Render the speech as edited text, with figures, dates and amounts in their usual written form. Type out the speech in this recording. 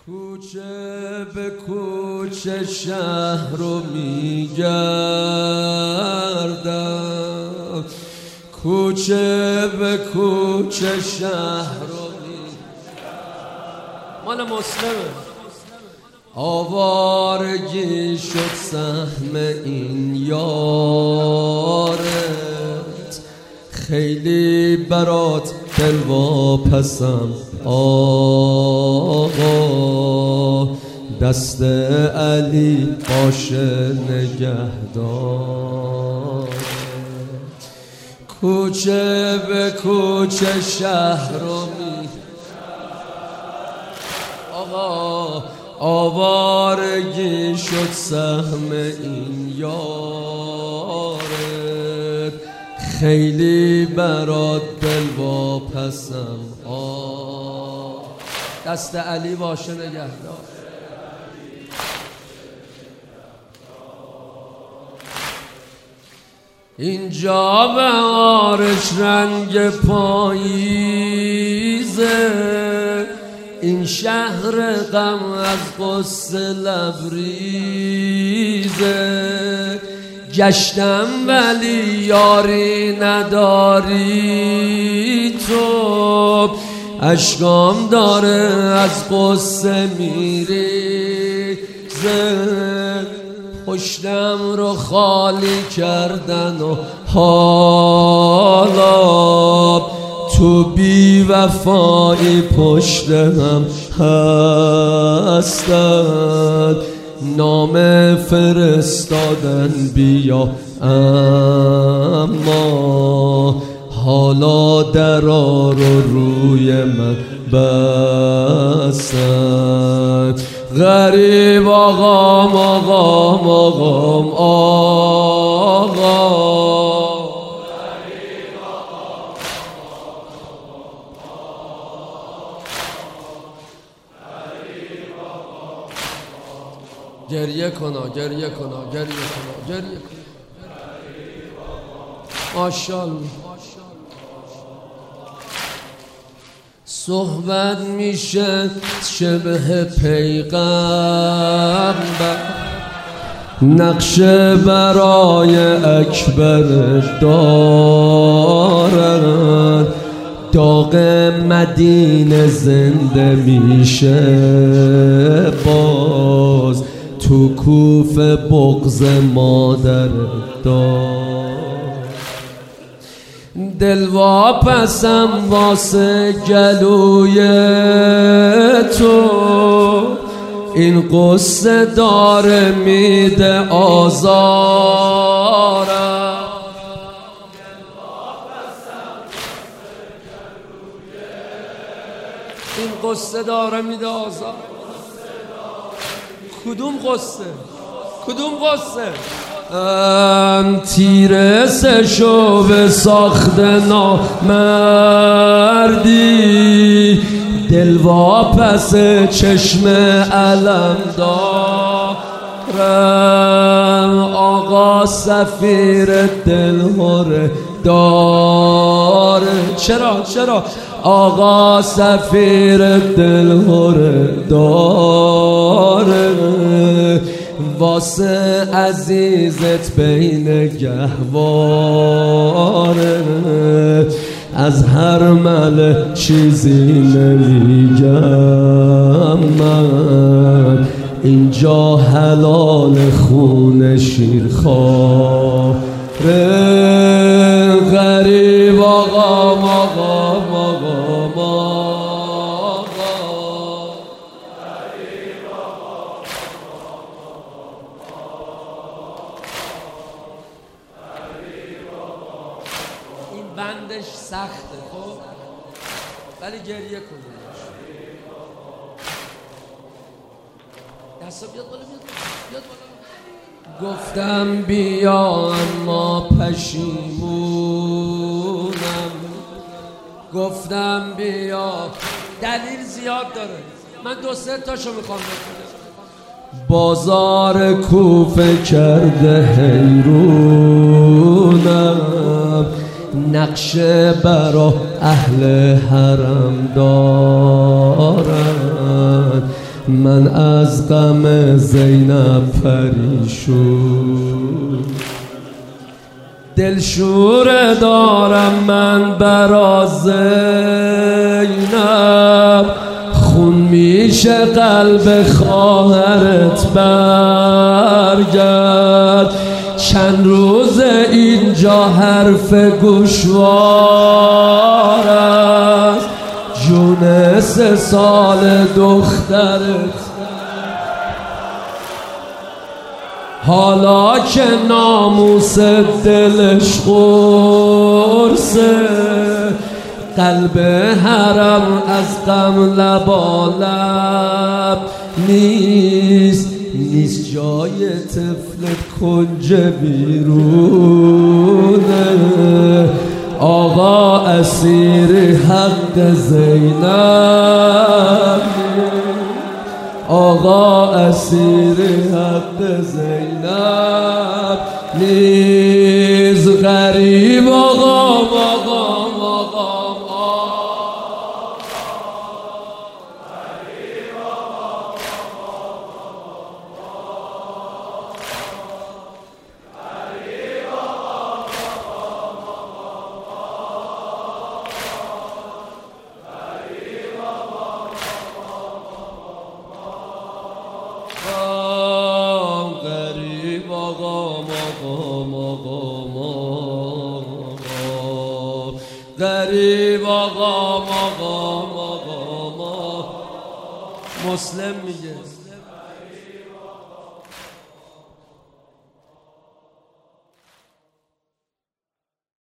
کوچه به کوچه شهر رو میگردم، کوچه به کوچه شهر رو میگردم. مال مسلمه. آوارگی شد سهم این یارت، خیلی برات دل واپسم آقا، دست علی باشه نگهدار. کوچه به کوچه شهر رو می آقا، آوارگی شد سهم این یارت، خیلی برات دل واپسم دست علی باشه نگهدار. اینجا بهارش رنگ پاییزه، این شهر غم از غصه لبریزه. گشتم ولی یاری نداری تو، اشکام داره از غصه میریزه. پشتم رو خالی کردن و حالا تو بی وفایی پشت هم هستن، نام فرستادن بیا اما حالا درا رو روی من بستن. غریب آقام آقام آقام آقا، گریه کنا گریه کنا گریه کنا گریه کنا. ماشاءالله. صحبت میشه شبه پیغمبر، نقشه برای اکبر دارن، داغ مدینه زنده میشه باز، تو کوفه بغض مادر دار. دل واپسم واسه گلوی تو، این قصه داره میده آزارم. این قصه داره میده آزار. کدوم قصه؟ کدوم قصه؟ تیره سشو به ساخت نامردی، دل واپس چشم علم دارم. آقا سفیر دل هره داره، چرا آقا سفیر دل هره داره، واسه عزیزت بین گهواره. از هر مله چیزی نمیگم من، اینجا حلال خون شیرخواره. غریب آقام آقام آقام آقا، این بندش سخته خب، ولی گریه کنید. دستا بیاد بالا، بیاد بالا. گفتم بیا اما پشیمونم، گفتم بیا دلیل زیاد داره، من 2-3 تاشو میخوام بکنم. بازار کوفه کرده حیرونم، نقشه برا اهل حرم دارن، من از غم زینب پریشون. دلشوره دارم من برا زینب، خون میشه قلب خواهرت برگرد. چند روز اینجا حرف گوشوار است، جون 3 سال دخترت حالا که ناموس دلش قرصه. قلب حرم از غم لبالب نیست جای طفل کنج بیرونه. آقا اسیر حق زینب، آقا اسیر حق زینب نیز. غریب آقا غریب آقا مسلم میگه